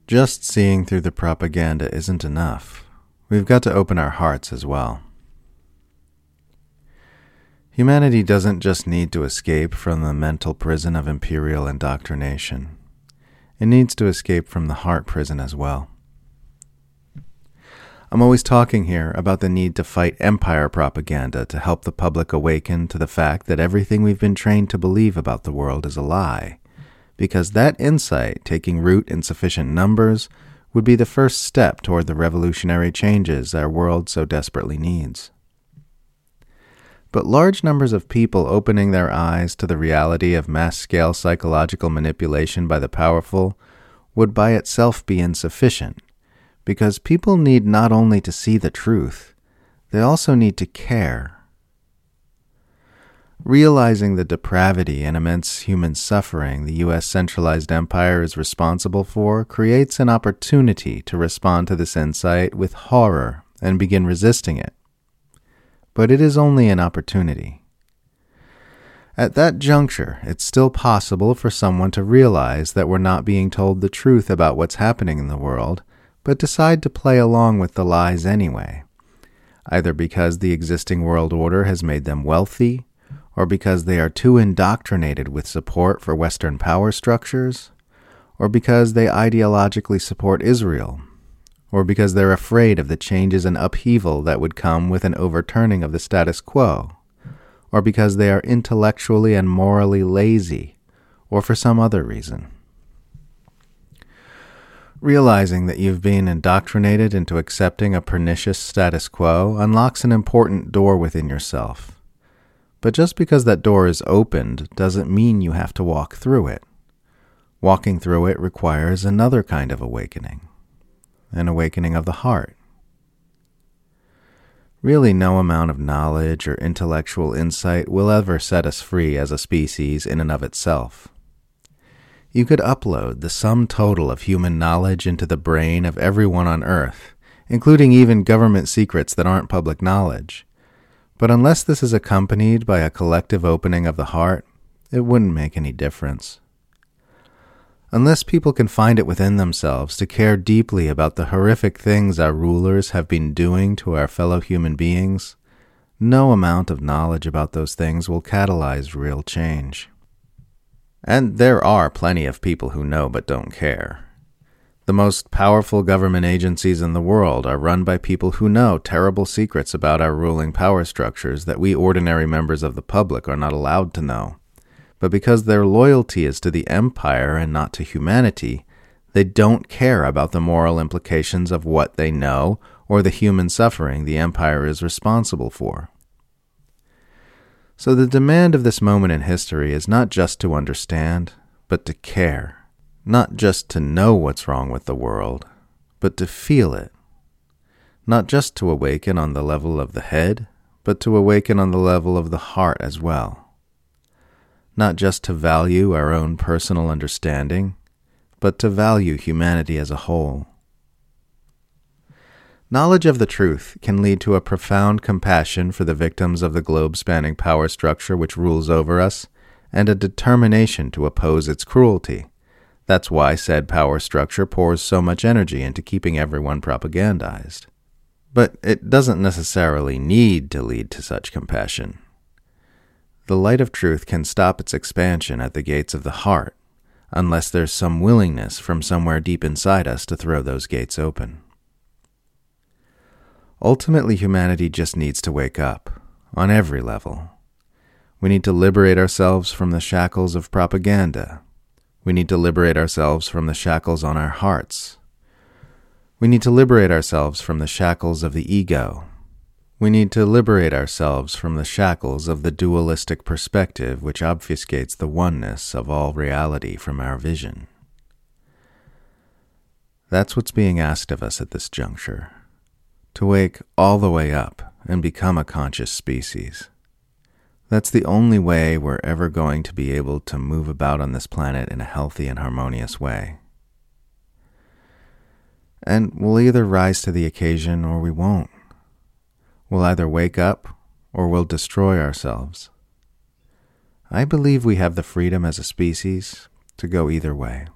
Just seeing through the propaganda isn't enough. We've got to open our hearts as well. Humanity doesn't just need to escape from the mental prison of imperial indoctrination. It needs to escape from the heart prison as well. I'm always talking here about the need to fight empire propaganda to help the public awaken to the fact that everything we've been trained to believe about the world is a lie, because that insight, taking root in sufficient numbers, would be the first step toward the revolutionary changes our world so desperately needs. But large numbers of people opening their eyes to the reality of mass-scale psychological manipulation by the powerful would by itself be insufficient, because people need not only to see the truth, they also need to care. Realizing the depravity and immense human suffering the U.S. centralized empire is responsible for creates an opportunity to respond to this insight with horror and begin resisting it. But it is only an opportunity. At that juncture, it's still possible for someone to realize that we're not being told the truth about what's happening in the world, but decide to play along with the lies anyway, either because the existing world order has made them wealthy, or because they are too indoctrinated with support for Western power structures, or because they ideologically support Israel, or because they're afraid of the changes and upheaval that would come with an overturning of the status quo, or because they are intellectually and morally lazy, or for some other reason. Realizing that you've been indoctrinated into accepting a pernicious status quo unlocks an important door within yourself. But just because that door is opened doesn't mean you have to walk through it. Walking through it requires another kind of awakening, an awakening of the heart. Really, no amount of knowledge or intellectual insight will ever set us free as a species in and of itself. You could upload the sum total of human knowledge into the brain of everyone on Earth, including even government secrets that aren't public knowledge. But unless this is accompanied by a collective opening of the heart, it wouldn't make any difference. Unless people can find it within themselves to care deeply about the horrific things our rulers have been doing to our fellow human beings, no amount of knowledge about those things will catalyze real change. And there are plenty of people who know but don't care. The most powerful government agencies in the world are run by people who know terrible secrets about our ruling power structures that we ordinary members of the public are not allowed to know. But because their loyalty is to the empire and not to humanity, they don't care about the moral implications of what they know or the human suffering the empire is responsible for. So the demand of this moment in history is not just to understand, but to care. Not just to know what's wrong with the world, but to feel it. Not just to awaken on the level of the head, but to awaken on the level of the heart as well. Not just to value our own personal understanding, but to value humanity as a whole. Knowledge of the truth can lead to a profound compassion for the victims of the globe-spanning power structure which rules over us, and a determination to oppose its cruelty. That's why said power structure pours so much energy into keeping everyone propagandized. But it doesn't necessarily need to lead to such compassion. The light of truth can stop its expansion at the gates of the heart, unless there's some willingness from somewhere deep inside us to throw those gates open. Ultimately, humanity just needs to wake up, on every level. We need to liberate ourselves from the shackles of propaganda. We need to liberate ourselves from the shackles on our hearts. We need to liberate ourselves from the shackles of the ego. We need to liberate ourselves from the shackles of the dualistic perspective which obfuscates the oneness of all reality from our vision. That's what's being asked of us at this juncture, to wake all the way up and become a conscious species. That's the only way we're ever going to be able to move about on this planet in a healthy and harmonious way. And we'll either rise to the occasion or we won't. We'll either wake up or we'll destroy ourselves. I believe we have the freedom as a species to go either way.